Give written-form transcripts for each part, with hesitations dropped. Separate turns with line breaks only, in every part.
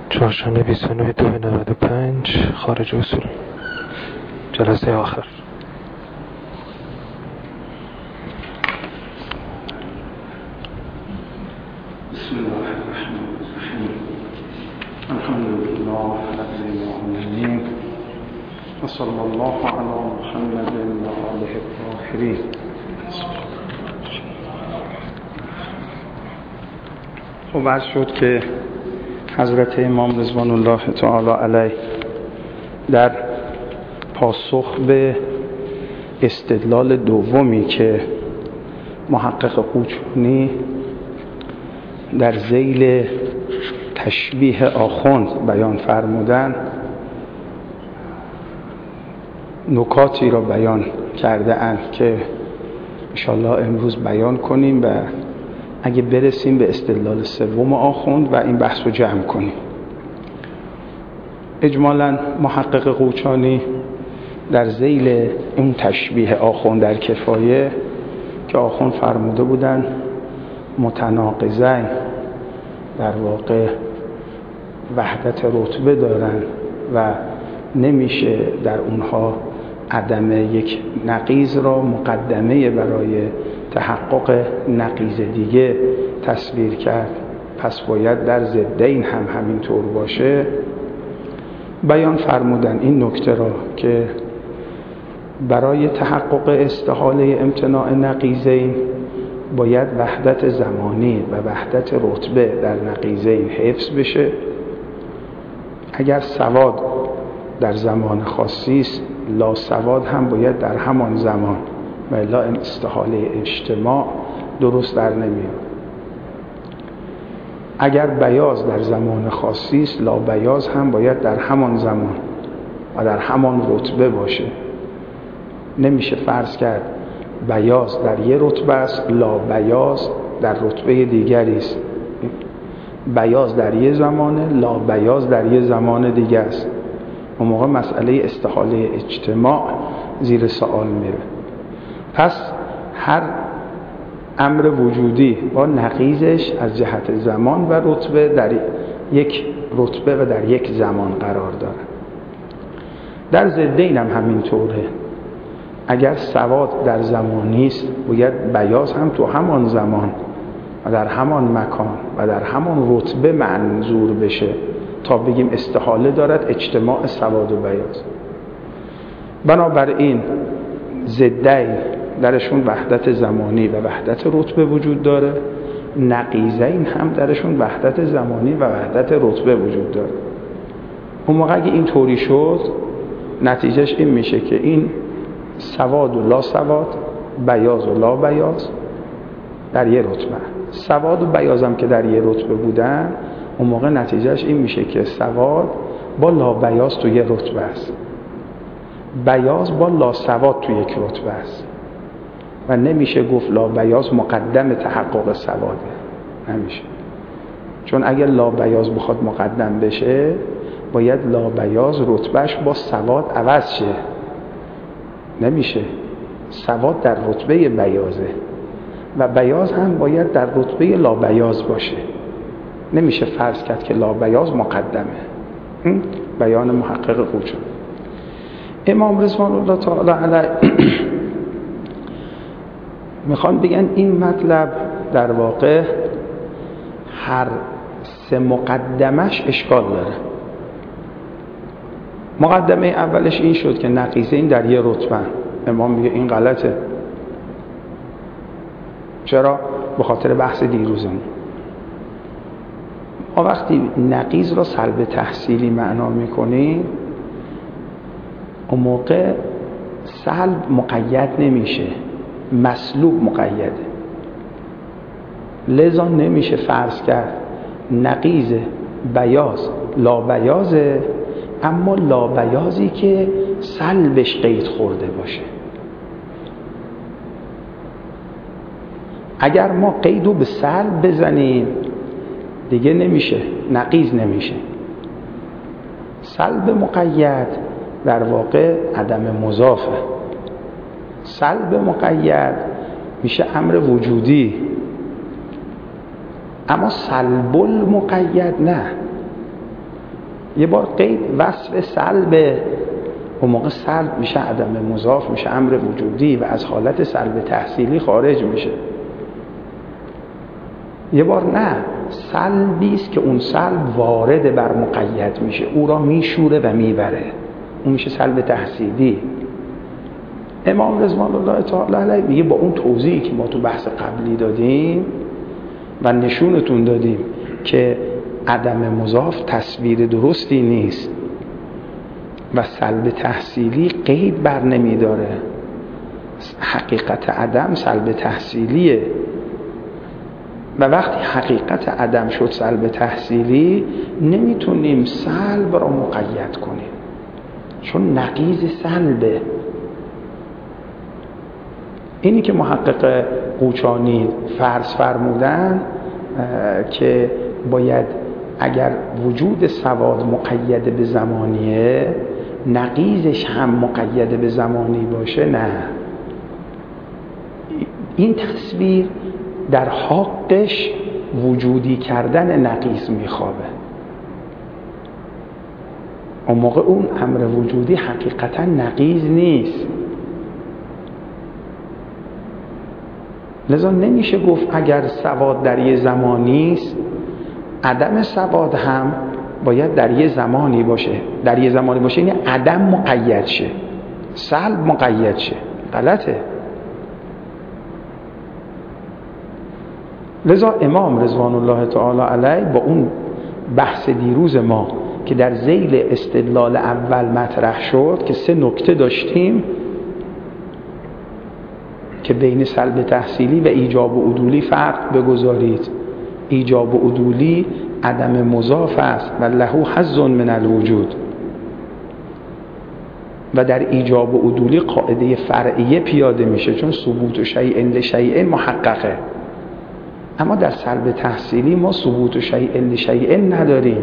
چهارشنبه 29/2/95 خارج اصول، جلسه آخر.
بسم الله الرحمن الرحیم. الحمد لله رب العالمین و صلی الله علی محمد و آله الطاهرین. خب عرض شد که حضرت امام رضوان الله تعالی علیه در پاسخ به استدلال دومی که محقق قوچانی در ذیل تشبیه آخوند بیان فرمودن، نکاتی را بیان کرده اند که انشاءالله امروز بیان کنیم و اگه برسیم به استدلال سوم آخوند و این بحث رو جمع کنیم. اجمالاً محقق قوچانی در ذیل اون تشبیه آخوند در کفایه که آخوند فرموده بودن متناقضین، در واقع وحدت رتبه دارن و نمیشه در اونها عدم یک نقیض را مقدمه برای تحقق نقیض دیگه تصویر کرد، پس باید در ضدین هم همینطور باشه. بیان فرمودن این نکته را که برای تحقق استحاله امتناع نقیضین باید وحدت زمانی و وحدت رتبه در نقیضین حفظ بشه. اگر سواد در زمان خاصی است، لا سواد هم باید در همان زمان، و الا استحاله اجتماع درست در نمیاد. اگر بیاض در زمان خاصی است، لا بیاض هم باید در همان زمان و در همان رتبه باشه. نمیشه فرض کرد بیاض در یه رتبه است، لا بیاض در رتبه دیگری است. بیاض در یه زمانه، لا بیاض در یه زمان دیگه است. اون موقع مسئله استحاله اجتماع زیر سوال میره. پس هر امر وجودی با نقیضش از جهت زمان و رتبه در یک رتبه و در یک زمان قرار داره. در ضدین هم همینطوره. اگر سواد در زمانی است، باید بیاض هم تو همان زمان و در همان مکان و در همان رتبه منظور بشه تا بگیم استحاله دارد اجتماع سواد و بیاض. بنابراین ضدین درشون وحدت زمانی و وحدت رتبه وجود داره، نقیضین هم درشون وحدت زمانی و وحدت رتبه وجود داره. اون موقع اگه این طوری شد، نتیجهش این میشه که این سواد و لا سواد، بیاض و لا بیاض در یه رتبه. سواد و بیاض هم که در یه رتبه بودن، اون موقع نتیجهش این میشه که سواد با لا بیاض تو یه رتبه است، بیاض با لا سواد تو یک رتبه است و نمیشه گفت لا بیاض مقدم تحقق سواده. نمیشه، چون اگر لا بیاض بخواد مقدم بشه باید لا بیاض رتبهش با سواد عوض شه. نمیشه، سواد در رتبه بیاضه و بیاض هم باید در رتبه لا بیاض باشه. نمیشه فرض کرد که لا بیاض مقدمه. بیان محقق قوچانی. امام رضوان الله تعالی علیه میخوان بگن این مطلب در واقع هر سه مقدمش اشکال داره. مقدمه اولش این شد که نقیضین در یه رتبه. امام میگه این غلطه. چرا؟ به خاطر بحث دیروزمون. ما وقتی نقیض را سلب تحصیلی معنا میکنیم، اون موقع سلب مقید نمیشه، مسلوب مقیده. لذا نمیشه فرض کرد نقیض بیاض لا بیاضه، اما لا بیاضی که سلبش قید خورده باشه. اگر ما قیدو به سلب بزنیم دیگه نمیشه، نقیض نمیشه. سلب مقید در واقع عدم مضافه. سلب مقید میشه امر وجودی، اما سلب المقید نه. یه بار قید وصف سلب، اون موقع سلب میشه عدم مضاف، میشه امر وجودی و از حالت سلب تحصیلی خارج میشه. یه بار نه، سلبی است که اون سلب وارد بر مقید میشه، او را میشوره و میبره، اون میشه سلب تحصیلی. امام رضوان الله تعالی علیه میگه با اون توضیحی که ما تو بحث قبلی دادیم و نشونتون دادیم که عدم مضاف تصویر درستی نیست و سلب تحصیلی قید بر نمیداره، حقیقت عدم سلب تحصیلیه و وقتی حقیقت عدم شد سلب تحصیلی نمیتونیم سلب را مقید کنیم چون نقیض سلبه. اینی که محقق قوچانی فرض فرمودن که باید اگر وجود سواد مقید به زمانیه نقیضش هم مقید به زمانی باشه، نه، این تصویر در حقش وجودی کردن نقیض میخوابه. اون موقع اون امر وجودی حقیقتا نقیض نیست. لذا نمیشه گفت اگر سواد در یه زمانی است عدم سواد هم باید در یه زمانی باشه. در یه زمانی باشه یعنی عدم مقید شه، سلب مقید شه. غلطه. لذا امام رضوان الله تعالی علیه با اون بحث دیروز ما که در ذیل استدلال اول مطرح شد که 3 نکته داشتیم که بین سلب تحصیلی و ایجاب و عدولی فرق بگذارید. ایجاب و عدولی عدم مضاف است و له حظ من الوجود و در ایجاب و عدولی قاعده فرعیه پیاده میشه چون ثبوت شیء لشیء محققه. اما در سلب تحصیلی ما ثبوت شیء لشیء نداریم،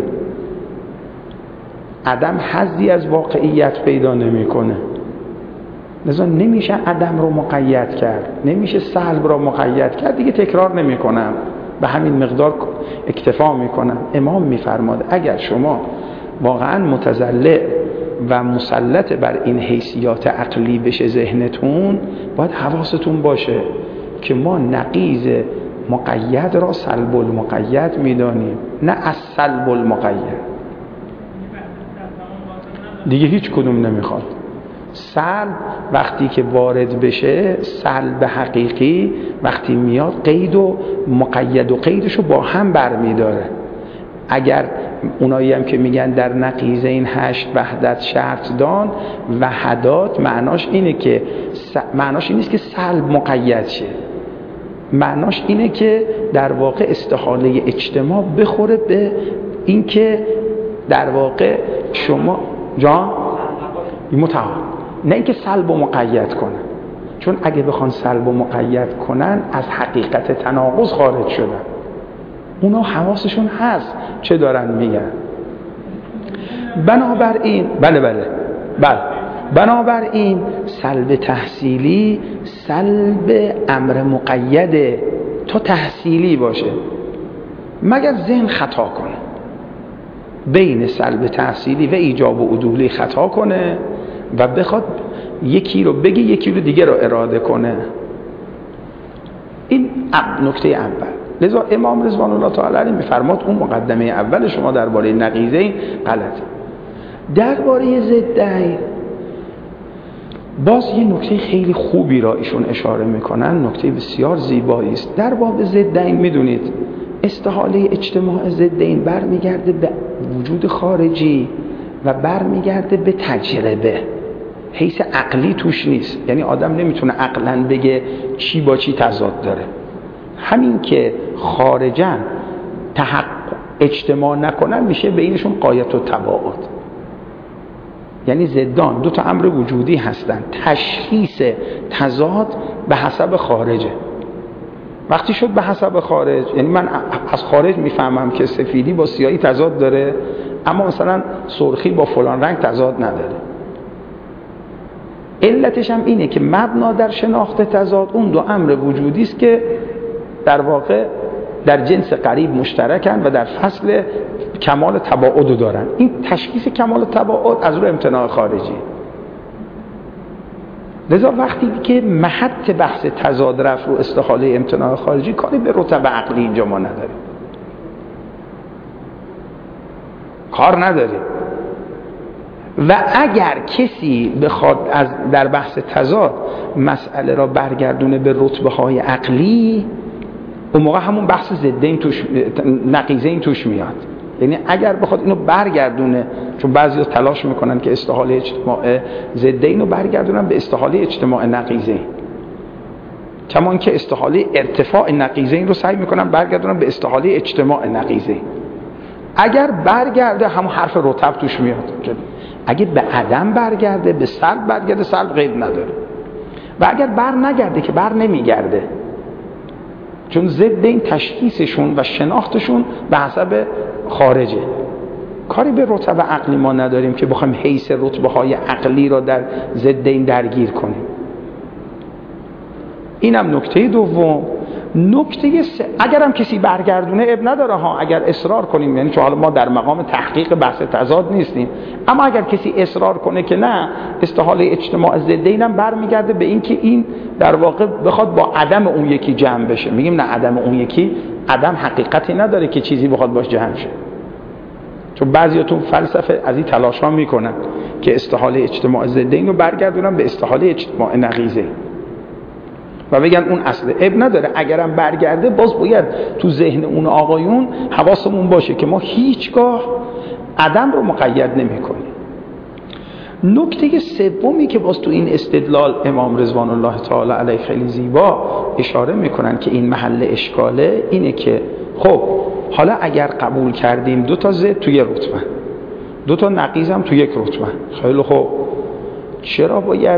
عدم حظی از واقعیت پیدا نمیکنه. لذا نمیشه عدم رو مقید کرد، نمیشه سلب رو مقید کرد. دیگه تکرار نمی کنم، به همین مقدار اکتفا میکنم. امام میفرماد اگر شما واقعا متضلع و مسلط بر این حیثیات عقلی بشه ذهنتون، باید حواستون باشه که ما نقیض مقید را سلب المقید میدانیم، نه از سلب المقید. دیگه هیچ کدوم نمیخواد. سلب وقتی که وارد بشه، سلب حقیقی وقتی میاد قید و مقید و قیدشو با هم برمیداره. اگر اونایی هم که میگن در نقیض این 8 وحدت شرط دان وحدات، معناش اینه که معناش این نیست که سلب مقید شه، معناش اینه که در واقع استحاله اجتماع بخوره به این که در واقع شما جان متعال، نه اینکه سلب و مقید کنن، چون اگه بخوان سلب و مقید کنن از حقیقت تناقض خارج شدن. اونا حواسشون هست چه دارن میگن. بنابراین بنابراین سلب تحصیلی سلب امر مقیده تا تحصیلی باشه، مگر ذهن خطا کنه بین سلب تحصیلی و ایجاب و عدولی خطا کنه و بخواد یکی رو بگه یکی رو دیگه رو اراده کنه. این نکته اول. لذا امام رضوان الله تعالی علیه میفرماد اون مقدمه اول شما درباره نقیضین غلطه. درباره ضدین باز یه نکته خیلی خوبی را ایشون اشاره میکنن، نکته بسیار زیبایی است. در باب ضدین میدونید استحاله اجتماع ضدین برمیگرده به وجود خارجی و برمیگرده به تجربه، حیث عقلی توش نیست. یعنی آدم نمیتونه عقلاً بگه چی با چی تضاد داره. همین که خارجاً اجتماع نکنن میشه بینشون غایت و تباعد. یعنی ضدان 2 امر وجودی هستن، تشخیص تضاد به حسب خارجه. وقتی شد به حسب خارج، یعنی من از خارج میفهمم که سفیدی با سیاهی تضاد داره اما مثلا سرخی با فلان رنگ تضاد نداره. علتش هم اینه که مبنا در شناخت تضاد اون 2 امر وجودی است که در واقع در جنس قریب مشترکن و در فصل کمال تباعد دارن. این تشخیص کمال تباعد از روی امتناع خارجی. لذا وقتی که محط بحث تضاد رفت رو استحاله امتناع خارجی، کاری به رتبه عقلی اینجا ما نداریم، کار نداریم. و اگر کسی بخواد در بحث تضاد مسئله را برگردونه به رتبه های عقلی، اون موقع همون بحث ضدین توش، نقیضین توش میاد. یعنی اگر بخواد اینو برگردونه، چون بعضیا تلاش میکنن که استحاله اجتماع ضدین رو برگردونن به استحاله اجتماع نقیضین، کمان که استحاله ارتفاع نقیضین رو سعی میکنن برگردونن به استحاله اجتماع نقیضین. اگر برگرده همون حرف رتب توش میاد. اگه به عدم برگرده، به سلب برگرده، سلب غیب نداره. و اگر بر نگرده که بر نمیگرده، چون ضد این تشخیصشون و شناختشون به حسب خارجه. کاری به رتبه عقلی ما نداریم که بخوایم حیث رتبه های عقلی را در ضد این درگیر کنیم. اینم نکته دوم. نکته اگر هم کسی برگردونه اب نداره ها، اگر اصرار کنیم، یعنی چون حالا ما در مقام تحقیق بحث تضاد نیستیم، اما اگر کسی اصرار کنه که نه استحاله اجتماع ضدین هم برمیگرده به این که این در واقع بخواد با عدم اون یکی جمع بشه، میگیم نه، عدم اون یکی عدم حقیقتی نداره که چیزی بخواد باش جمع شه. چون بعضیاتون فلسفه از این تلاش ها میکنن که استحاله اجتماع ضدین رو برگردونن به استحاله اجتماع نقیضین و بگن اون اصل. اب نداره اگرم برگرده، باز باید تو ذهن اون آقایون حواسمون باشه که ما هیچگاه عدم رو مقید نمی کنیم. نکته سومی که باز تو این استدلال امام رضوان الله تعالی علیه خیلی زیبا اشاره میکنن که این محل اشکاله، اینه که خب حالا اگر قبول کردیم دو تا ضد توی رتبه، دو تا نقیض هم توی یک رتبه، خیلی خب چرا باید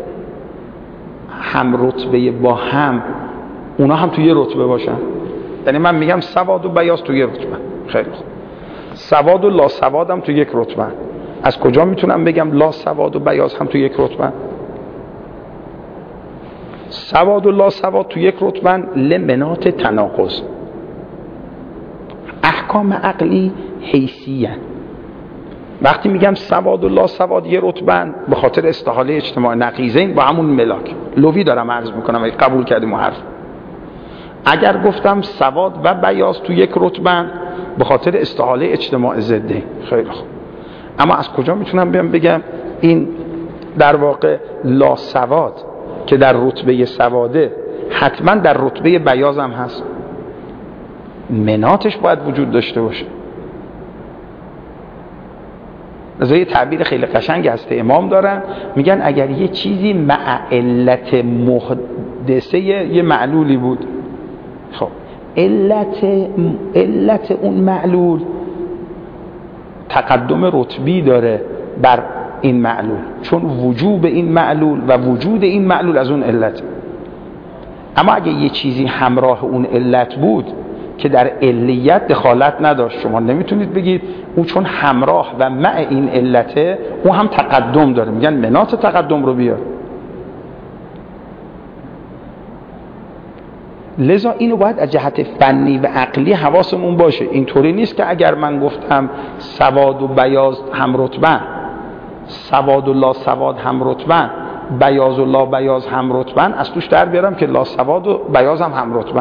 هم رتبه با هم اونا هم توی رتبه باشن؟ یعنی من میگم سواد و بیاض توی رتبه، خیلی خوب، سواد و لا سواد هم توی یک رتبه. از کجا میتونم بگم لا سواد و بیاض هم توی یک رتبه؟ سواد و لا سواد توی یک رتبه لمنات تناقض. احکام عقلی حیثیه. وقتی میگم سواد و لا سواد یه رتبه، به خاطر استحاله اجتماع نقیضین با همون ملاک لوی دارم عرض میکنم، اگه قبول کردیم حرف. اگر گفتم سواد و بیاض تو یک رتبه، به خاطر استحاله اجتماع ضدین، خیلی خوب. اما از کجا میتونم بگم این در واقع لا سواد که در رتبه سواده حتما در رتبه بیاض هم هست؟ مناتش باید وجود داشته باشه. از یه تعبیر خیلی قشنگ هست امام دارن، میگن اگر یه چیزی مع علت محدثه یه معلولی بود، خب علت اون معلول تقدم رتبی داره بر این معلول، چون وجوب این معلول و وجود این معلول از اون علت. اما اگه یه چیزی همراه اون علت بود که در علیت دخالت نداشت، شما نمیتونید بگید اون چون همراه و مع این علته اون هم تقدم داره، میگن منات تقدم رو بیار. لذا اینو باید از جهت فنی و عقلی حواسمون باشه. اینطوری نیست که اگر من گفتم سواد و بیاض هم رتبه، سواد و لا سواد هم رتبه، بیاض و لا بیاض هم رتبه، از توش در بیارم که لا سواد و بیاض هم رتبه.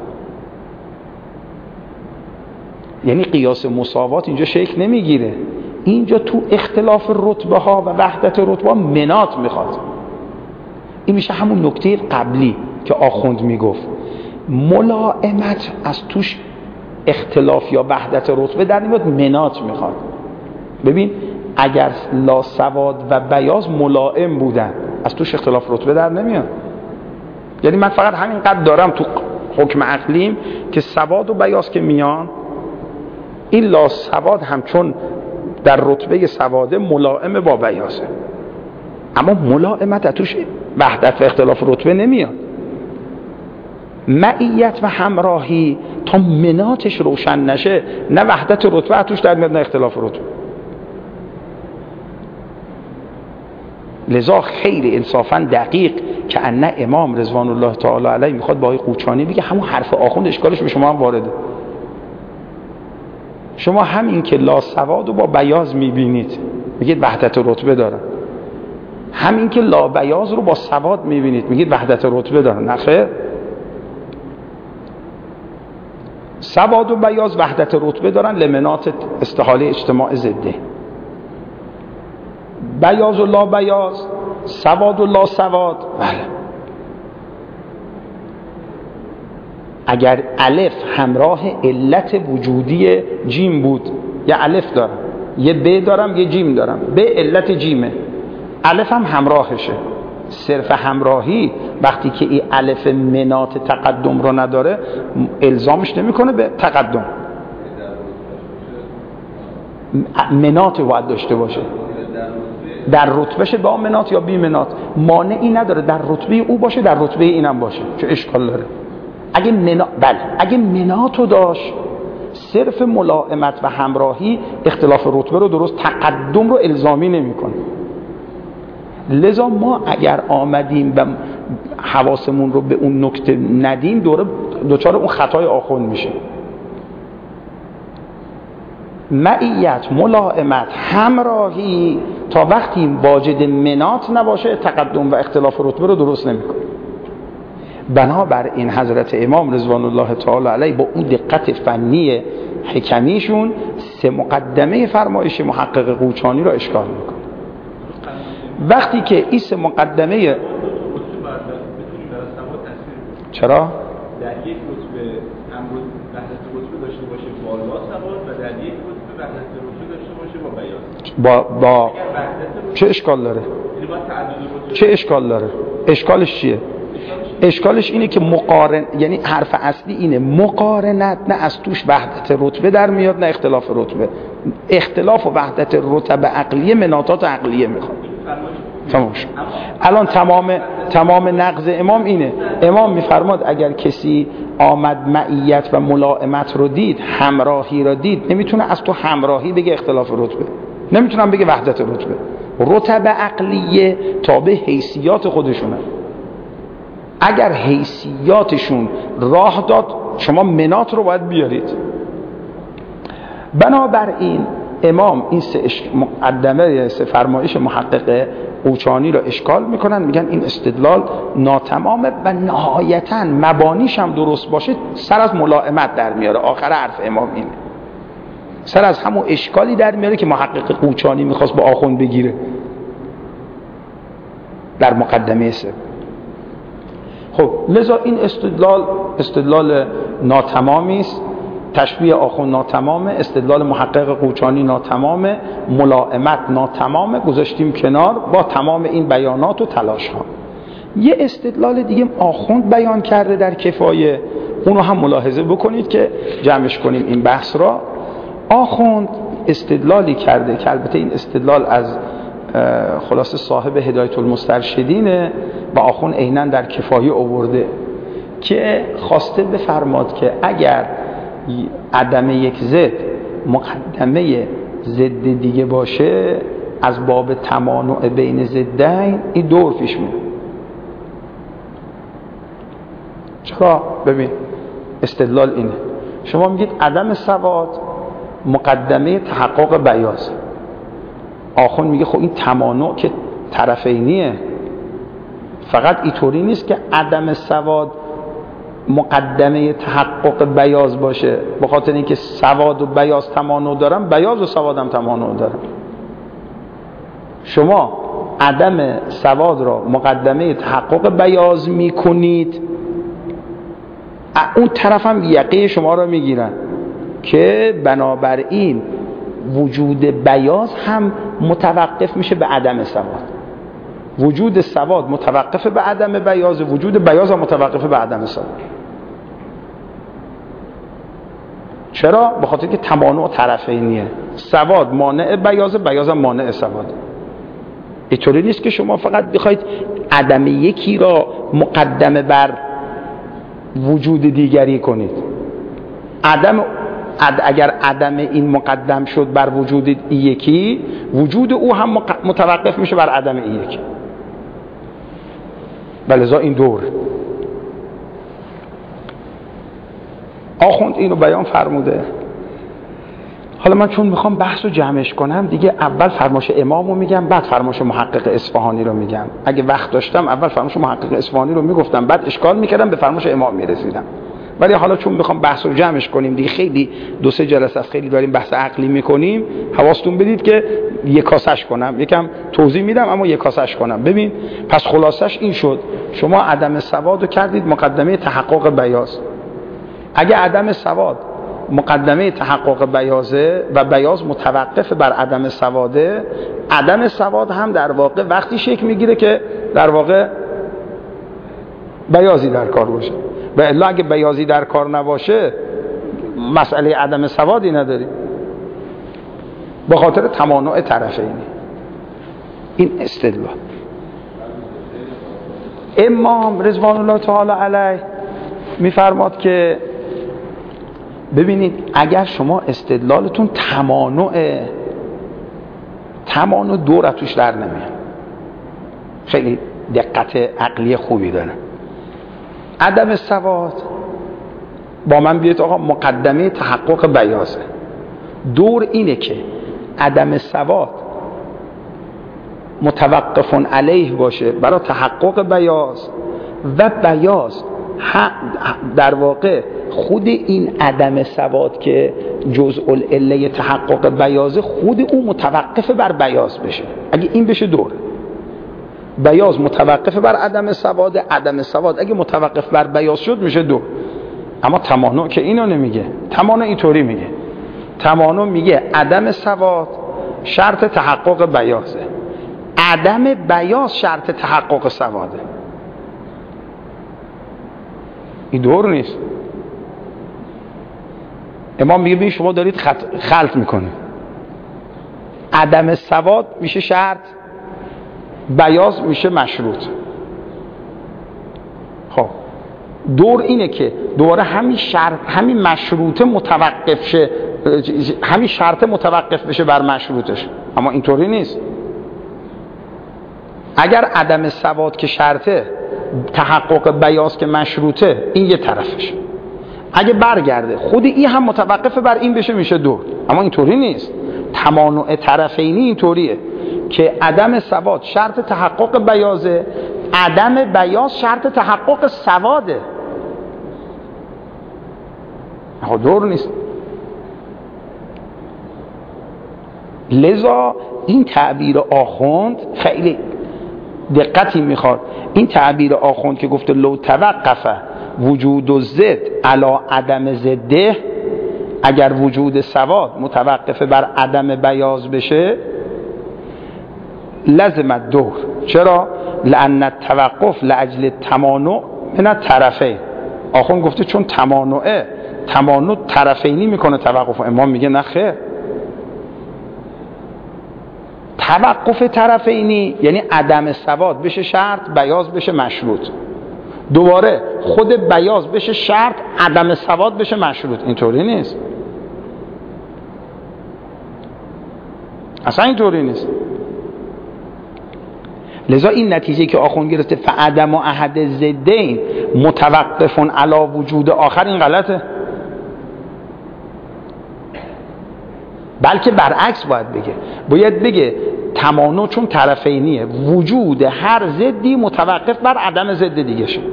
یعنی قیاس مساوات اینجا شکل نمیگیره. اینجا تو اختلاف رتبه ها و وحدت رتبه ها منات میخواد. این میشه همون نکته قبلی که آخوند میگفت، ملائمت از توش اختلاف یا وحدت رتبه در نمیاد، منات میخواد. ببین اگر لا سواد و بیاض ملائم بودن، از توش اختلاف رتبه در نمیاد. یعنی من فقط همین قدر دارم تو حکم عقلیم که سواد و بیاض که میان، این لا سواد هم چون در رتبه سواده ملائم با بیاضه، اما ملائمت توش وحدت و اختلاف رتبه نمیاد. معیت و همراهی تا مناتش روشن نشه، نه وحدت رتبه توش در میاد نه اختلاف رتبه. لذا خیلی انصافا دقیق که ان امام رضوان الله تعالی علیه میخواد با آقای قوچانی بگه همون حرف آخوند اشکالش به شما هم وارده. شما همین که لاسواد رو با بیاض میبینید میگید وحدت رتبه دارن، همین که لا بیاض رو با سواد میبینید میگید وحدت رتبه دارن. نخیر، سواد و بیاض وحدت رتبه دارن لمنات استحاله اجتماع ضده. بیاض و لا بیاض، سواد و لا سواد. بله، اگر الف همراه علت وجودی جیم بود، یه الف دارم یه ب دارم یه جیم دارم، ب علت جیمه، الف هم همراهشه. صرف همراهی وقتی که این الف منات تقدم رو نداره الزامش نمیکنه به تقدم. منات باید داشته باشه، در رتبهش با منات یا بی منات، مانعی نداره در رتبه او باشه در رتبه اینم باشه، چه اشکال داره؟ اگه مناتو داشت صرف ملائمت و همراهی اختلاف رتبه رو درست، تقدم رو الزامی نمیکنه. لذا ما اگر آمدیم و حواسمون رو به اون نکته ندیم دوچار اون خطای آخوند میشه. معیت، ملائمت، همراهی تا وقتی واجد منات نباشه تقدم و اختلاف رتبه رو درست نمیکنه. بنابراین حضرت امام رضوان الله تعالی علیه با اون دقت فنی حکمیشون سه مقدمه فرمایش محقق قوچانی رو اشکال میکنه. وقتی که این سه مقدمه چرا؟
در یک رتبه امروز وحدت رتبه داشته باشه با لا سواد و در یک رتبه وحدت رتبه داشته باشه با بیاض.
چه اشکال داره؟ چه اشکال داره؟ اشکالش چیه؟ اشکالش اینه که مقارن، یعنی حرف اصلی اینه مقارنت نه از توش وحدت رتبه در میاد نه اختلاف رتبه. اختلاف و وحدت رتبه عقلیه مناطات عقلیه میخواد. تمام شد. الان تمام نقض امام اینه. امام میفرماد اگر کسی آمد معیت و ملائمت رو دید، همراهی رو دید، نمیتونه از تو همراهی بگه اختلاف رتبه، نمیتونم بگه وحدت رتبه. رتبه عقلیه تابع حیثیات خودشونه. اگر حیثیاتشون راه داد شما منات رو باید بیارید. بنابراین امام این سه مقدمه سه فرمایش محقق قوچانی رو اشکال میکنن، میگن این استدلال ناتمامه و نهایتاً مبانیش هم درست باشه سر از ملائمت در میاره. آخر حرف امام اینه، سر از همون اشکالی در میاره که محقق قوچانی میخواست با آخوند بگیره در مقدمه سه. خب لذا این استدلال ناتمامی است، تشبیه آخوند ناتمامه، استدلال محقق قوچانی ناتمامه، ملائمت ناتمامه، گذاشتیم کنار با تمام این بیانات و تلاش ها. یه استدلال دیگه آخوند بیان کرده در کفایه، اونو هم ملاحظه بکنید که جمعش کنیم این بحث را. آخوند استدلالی کرده که البته این استدلال از خلاصه صاحب هدایت المسترشدینه و آخوند عیناً در کفایه آورده که خواسته بفرماد که اگر عدم یک ضد مقدمه ضد دیگه باشه از باب تمانع بین ضدین این دور پیش میاد. چرا؟ ببین استدلال اینه، شما میگید عدم سواد مقدمه تحقق بیاض، آخوند میگه خب این تمانع که طرفینیه، فقط اینطوری نیست که عدم سواد مقدمه تحقق بیاض باشه، به خاطر اینکه سواد و بیاض تمانع دارن بیاض و سواد هم تمانع دارن. شما عدم سواد را مقدمه تحقق بیاض میکنید، اون طرف هم یقه شما را میگیرن که بنابراین وجود بیاض هم متوقف میشه به عدم سواد، وجود سواد متوقف به عدم بیاض، وجود بیاض هم متوقف به عدم سواد. چرا؟ به خاطر که تمانع طرفینیه، سواد مانع بیاض، بیاض هم مانع سواد. اینطوری نیست که شما فقط بخواید عدم یکی را مقدمه بر وجود دیگری کنید. اگر عدم این مقدم شد بر وجود یکی، وجود او هم متوقف میشه بر عدم این یکی. ولذا این دور. آخوند اینو بیان فرموده. حالا من چون میخوام بحث رو جمعش کنم دیگه اول فرمایش امام رو میگم، بعد فرمایش محقق اصفهانی رو میگم. اگه وقت داشتم اول فرمایش محقق اصفهانی رو میگفتم، بعد اشکال میکردم به فرمایش امام میرسیدم. ولی حالا چون میخوام بحث رو جمعش کنیم دیگه، خیلی 2-3 جلسه است خیلی داریم بحث عقلی میکنیم، حواستون بدید که یکاسش کنم، یکم توضیح میدم اما یکاسش کنم. ببین پس خلاصش این شد، شما عدم سواد رو کردید مقدمه تحقق بیاض. اگه عدم سواد مقدمه تحقق بیازه و بیاض متوقف بر عدم سواده، عدم سواد هم در واقع وقتی شکل میگیره که در واقع بیازی در کار باشه. و الا اگه بیازی در کار نباشه مسئله عدم سوادی نداری، به خاطر تمانع طرفینی. این استدلال امام رضوان الله تعالی علیه میفرماد که ببینید اگر شما استدلالتون تمانع دور توش در نمیاد، خیلی دقت عقلی خوبی داره. عدم سواد با من بیاید آقا مقدمه تحقق بیازه. دور اینه که عدم سواد متوقف علیه باشه برای تحقق بیاز، و بیاز در واقع خود این عدم سواد که جزء العله تحقق بیازه خود اون متوقف بر بیاز بشه. اگه این بشه دور، بیاز متوقف بر عدم سواد، عدم سواد اگه متوقف بر بیاز شد میشه دور. اما تمانع که اینو نمیگه، تمانع اینطوری میگه، تمانع میگه عدم سواد شرط تحقق بیازه، عدم بیاز شرط تحقق سواده. این دور نیست. امام میگه ببین شما دارید خلط میکنید، عدم سواد میشه شرط، بیاز میشه مشروط. خب دور اینه که دوباره همین مشروطه متوقف شه، همین شرط متوقف بشه بر مشروطش. اما اینطوری نیست. اگر عدم سواد که شرطه، تحقق بیاز که مشروطه، این یه طرفش. اگه برگرده خود این هم متوقف بر این بشه میشه دور. اما اینطوری نیست. تمانع طرفینی اینطوریه که عدم سواد شرط تحقق بیازه، عدم بیاز شرط تحقق سواده. دور نیست. لذا این تعبیر آخوند خیلی دقتی میخواد. این تعبیر آخوند که گفته لو توقف وجود و زد علا عدم زده، اگر وجود سواد متوقف بر عدم بیاز بشه لازم دور. چرا؟ لأن التوقف لأجل تمانع من الطرفین. آخوند گفته چون تمانع طرفینی میکنه توقف. امام میگه نه خیر، توقف طرفینی یعنی عدم سواد بشه شرط، بیاز بشه مشروط، دوباره خود بیاز بشه شرط، عدم سواد بشه مشروط. اینطوری نیست، اصلا اینطوری نیست. لذا این نتیجه که آخوند گرفته فعدم و احد زدین متوقفون علا وجود آخر، این غلطه. بلکه برعکس باید بگه تمانع چون طرفینیه، وجود هر ضدی متوقف بر عدم ضد دیگه شه.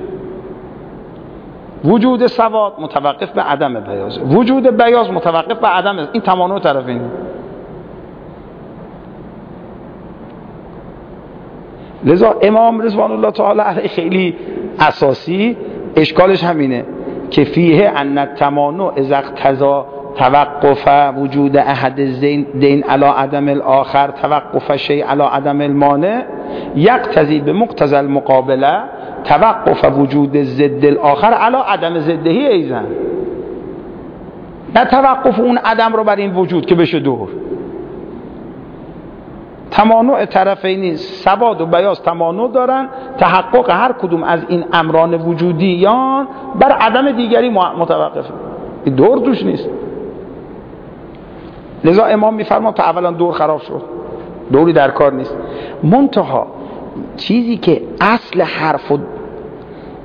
وجود سواد متوقف به عدم بیاز، وجود بیاز متوقف به عدم، این تمانع طرفینی. لذا امام رضوان الله تعالی علیه خیلی اساسی اشکالش همینه که فیه ان التمانع اذا اقتضى توقف وجود احد الزیدین علی عدم الاخر توقف شیء علی عدم المانع یقتضی به مقتضی المقابله توقف وجود ضد الاخر علی عدم ضدهی ایضا. نه توقف اون عدم رو بر این وجود که بشه دور. تمانع طرفینی سواد و بیاز تمانع دارن، تحقق هر کدوم از این امران وجودیان بر عدم دیگری متوقفه. این دور توش نیست. لذا امام میفرماد تا اولا دور خراب شد، دوری در کار نیست. منتها چیزی که اصل حرف و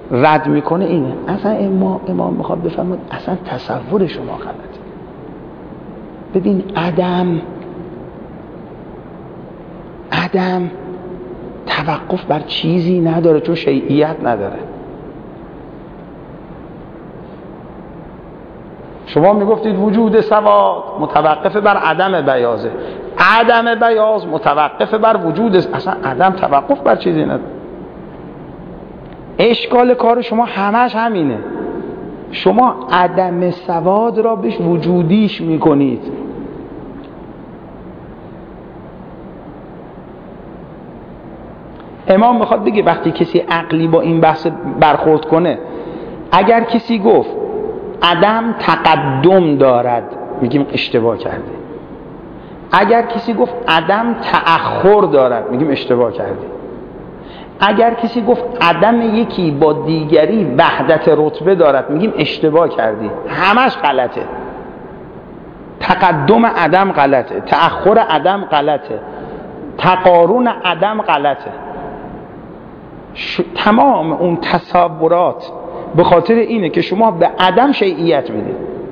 رد میکنه اینه. اصلا امام میخواد بفهمه اصلا تصور شما غلطه. ببین عدم توقف بر چیزی نداره چون شیعیت نداره. شما میگفتید وجود سواد متوقف بر عدم بیازه، عدم بیاز متوقف بر وجود، اصلا عدم توقف بر چیزی نداره. اشکال کار شما همش همینه، شما عدم سواد را بهش وجودیش میکنید. امام میخواد بگه وقتی کسی عقلی با این بحث برخورد کنه، اگر کسی گفت عدم تقدم دارد میگیم اشتباه کرده، اگر کسی گفت عدم تأخر دارد میگیم اشتباه کرده، اگر کسی گفت عدم یکی با دیگری وحدت رتبه دارد میگیم اشتباه کردی. همش غلطه. تقدم عدم غلطه، تأخر عدم غلطه، تقارن عدم غلطه. تمام اون تصورات به خاطر اینه که شما به عدم شیعیت میدید.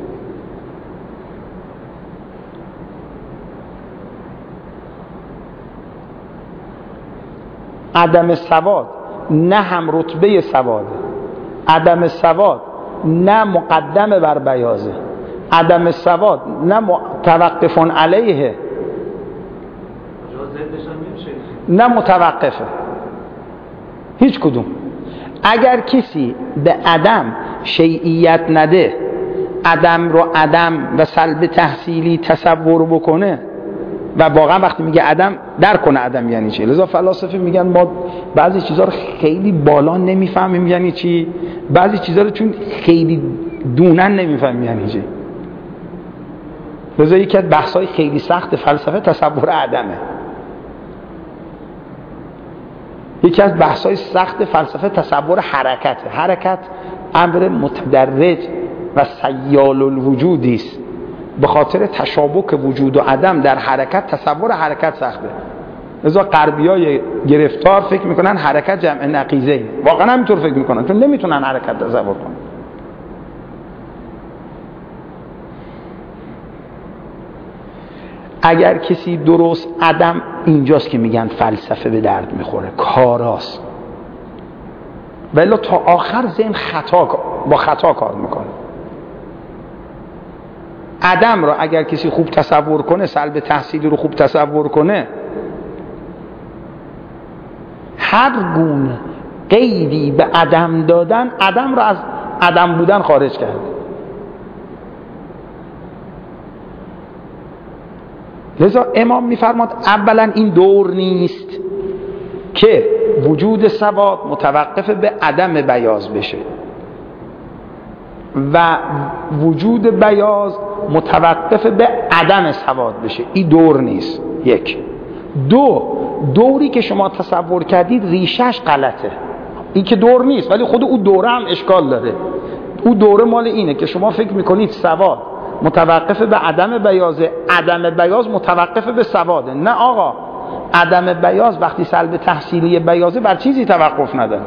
عدم سواد نه هم رتبه سواده، عدم سواد نه مقدم بر بیازه، عدم سواد نه متوقفون علیه، نه متوقفه، هیچ کدوم. اگر کسی به عدم شیعیت نده، عدم رو عدم و سلب تحصیلی تصور بکنه و واقعا وقتی میگه عدم درک کنه عدم یعنی چی. لذا فلاسفه میگن ما بعضی چیزها رو خیلی بالا نمیفهمیم یعنی چی، بعضی چیزها رو چون خیلی دونن نمیفهمیم یعنی چی. لذا یکی از بحث‌های خیلی سخت فلسفه تصور عدمه. یکی از بحث‌های سخت فلسفه تصور حرکته. حرکت امر متدرج و سیال الوجودی است. به خاطر تشابک وجود و عدم در حرکت تصور حرکت سخته. لذا غربیای گرفتار فکر میکنن حرکت جمع نقیضه. واقعا همینطور فکر میکنن چون نمیتونن حرکت تصور کنن. اگر کسی درست عدم، اینجاست که میگن فلسفه به درد میخوره، کاراست. ولی تا آخر ذهن با خطا کار میکنه. عدم رو اگر کسی خوب تصور کنه، سلب تحصیلی رو خوب تصور کنه، هر گونه قیدی به عدم دادن عدم رو از عدم بودن خارج کرده. لذا امام میفرماد اولا این دور نیست که وجود سواد متوقف به عدم بیاز بشه و وجود بیاز متوقف به عدم سواد بشه. این دور نیست. یک. دوری که شما تصور کردید ریشش غلطه. این که دور نیست ولی خود او دوره هم اشکال داره. او دوره مال اینه که شما فکر میکنید سواد متوقف به عدم بیازه، عدم بیاز متوقف به سواده. نه آقا، عدم بیاز وقتی سلب تحصیلی بیازه بر چیزی توقف نداره.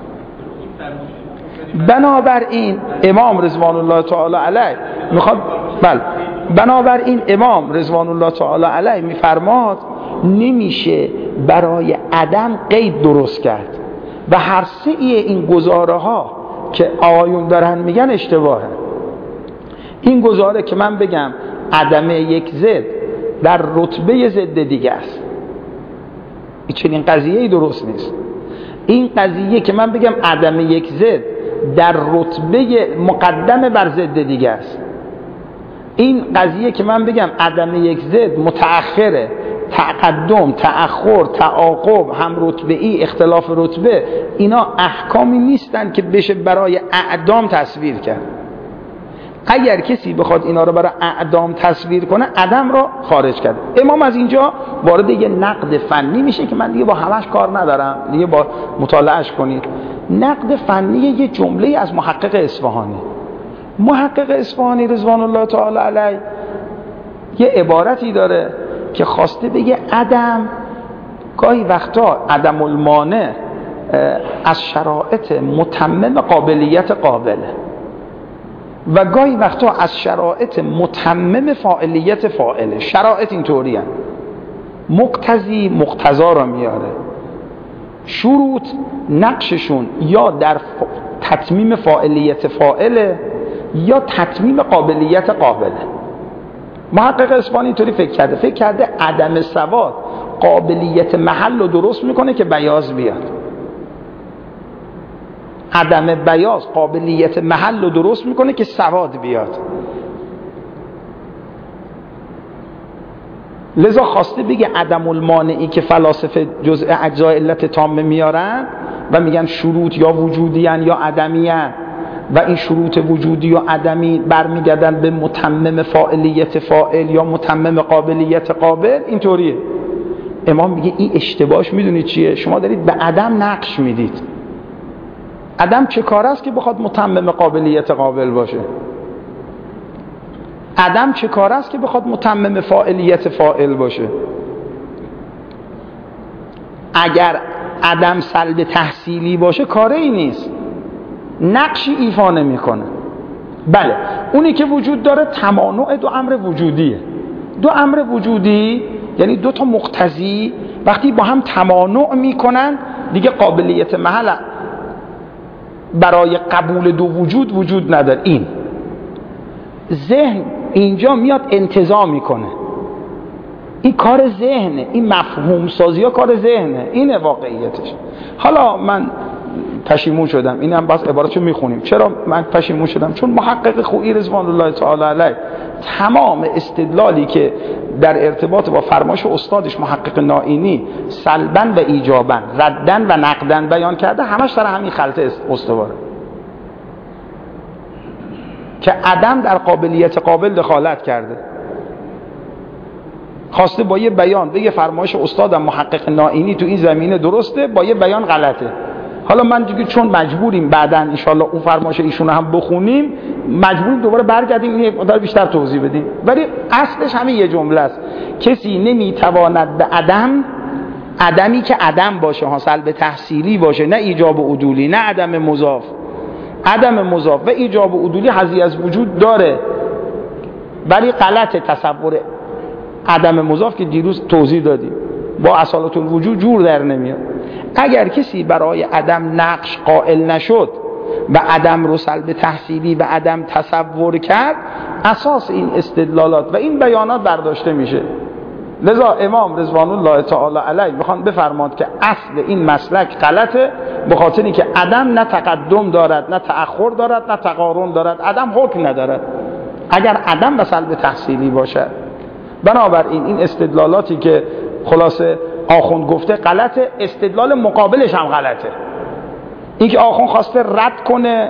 بنابراین امام رضوان الله تعالی علیه میخواد بنابراین امام رضوان الله تعالی علیه میفرماد نمیشه برای عدم قید درست کرد و هر سه این گزاره ها که آیون دارن میگن اشتباهه. این گزاره که من بگم عدم یک ضد در رتبه ضد دیگه است، این چنین قضیه‌ای درست نیست. این قضیه که من بگم عدم یک ضد در رتبه مقدم بر ضد دیگه است، این قضیه که من بگم عدم یک ضد متأخره، تقدم، تأخر، تعاقب، هم رتبه‌ای، اختلاف رتبه، اینا احکامی نیستن که بشه برای اعدام تصویر کرد. اگر کسی بخواد اینا رو برای اعدام تصویر کنه عدم رو خارج کرده. امام از اینجا وارد یه نقد فنی میشه که من دیگه با همش کار ندارم، دیگه با مطالعهش کنید. نقد فنی یه جمله از محقق اصفهانی. محقق اصفهانی رضوان الله تعالی علیه یه عبارتی داره که خواسته بگه عدم گاهی وقتا عدم المانع از شرایط متمم قابلیت قابله و گاهی وقتا از شرایط متمم فاعلیت فاعله. شرایط اینطوری هست، مقتضی مقتضا را میاره، شروط نقششون یا در تتمیم فاعلیت فاعله یا تتمیم قابلیت قابله. محقق اصفهانی اینطوری فکر کرده عدم سواد قابلیت محل رو درست میکنه که بیاض بیاد، عدم بیاض قابلیت محل رو درست میکنه که سواد بیاد. لذا خواسته بگه عدم المانعی که فلاسفه جزء اجزای علت تامه میارن و میگن شروط یا وجودی هن یا عدمی هن و این شروط وجودی و عدمی برمیگردن به متمم فاعلیت فاعل یا متمم قابلیت قابل. اینطوریه. امام میگه این اشتباهش میدونید چیه؟ شما دارید به عدم نقش میدید. عدم چه کار است که بخواد متمم قابلیت قابل باشه؟ عدم چه کار است که بخواد متمم فاعلیت فاعل باشه؟ اگر عدم سلب تحصیلی باشه کاری نیست، نقشی ایفا نمیکنه. بله، اونی که وجود داره تمانع دو امر وجودیه. دو امر وجودی یعنی دو تا مقتضی وقتی با هم تمانع میکنن دیگه قابلیت محل برای قبول دو وجود نداره. این ذهن اینجا میاد انتزاع میکنه، این کار ذهنه، این مفهوم سازی ها کار ذهنه، اینه واقعیتش. حالا من پشیمون شدم، اینم باز عبارتشو میخونیم. چرا من پشیمون شدم؟ چون محقق خویی رضوان الله تعالی علیه تمام استدلالی که در ارتباط با فرمایش استادش محقق نائینی سلباً و ایجاباً، رداً و نقداً بیان کرده، همش در همین خلطه استواره که عدم در قابلیت قابل دخالت کرده. خواسته با یه بیان بگه فرمایش استادم محقق نائینی تو این زمینه درسته، با یه بیان غلطه. حالا من دیگه چون مجبوریم بعداً انشالله اون فرمایش ایشون هم بخونیم، مجبوریم دوباره برگردیم این مقدار بیشتر توضیح بدیم، ولی اصلش همین یه جمله است: کسی نمیتواند به عدمی که عدم باشه، ها سلب تحصیلی باشه، نه ایجاب و عدولی، نه عدم مضاف. عدم مضاف و ایجاب و عدولی حظی از وجود داره، ولی غلط تصور عدم مضاف که دیروز توضیح دادیم با اصالت الوجود جور در نمیاد. اگر کسی برای عدم نقش قائل نشد و عدم رو سلب تحصیلی و عدم تصور کرد، اساس این استدلالات و این بیانات برداشته میشه. لذا امام رضوان الله تعالی علیه میخوان بفرماد که اصل این مسلک غلطه، به خاطر اینکه عدم نه تقدم دارد، نه تأخر دارد، نه تقارن دارد. عدم حکم ندارد اگر عدم و سلب تحصیلی باشد. بنابراین این استدلالاتی که خلاصه آخوند گفته غلطه، استدلال مقابلش هم غلطه. اینکه آخوند خواسته رد کنه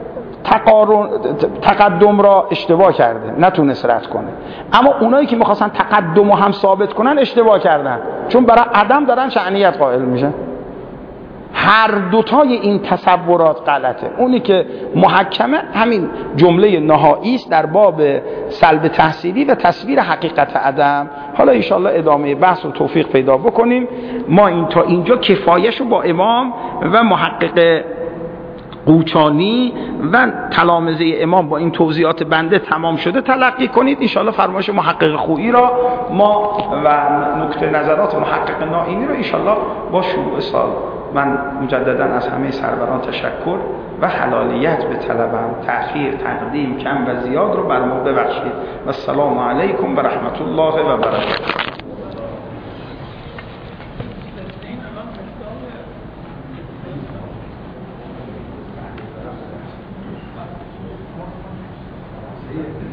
تقدم را اشتباه کرده، نتونست رد کنه. اما اونایی که میخواستن تقدم رو هم ثابت کنن اشتباه کردن، چون برای عدم دارن شأنیت قائل میشن. هر دوتای این تصورات غلطه. اونی که محکمه همین جمله نهایی است در باب سلب تحصیلی و تصویر حقیقت عدم. حالا انشالله ادامه بحث و توفیق پیدا بکنیم. ما این تا اینجا کفایشو با امام و محقق قوچانی و تلامذه امام با این توضیحات بنده تمام شده تلقی کنید. انشالله فرمایش محقق خویی را ما و نکته نظرات محقق نائینی را انشالله با شروع سال. من مجددا از همه سروران تشکر و حلالیت به طلبم. تأخیر، تقدیم، کم و زیاد رو بر ما ببخشید. و السلام علیکم و رحمت الله و برکاته.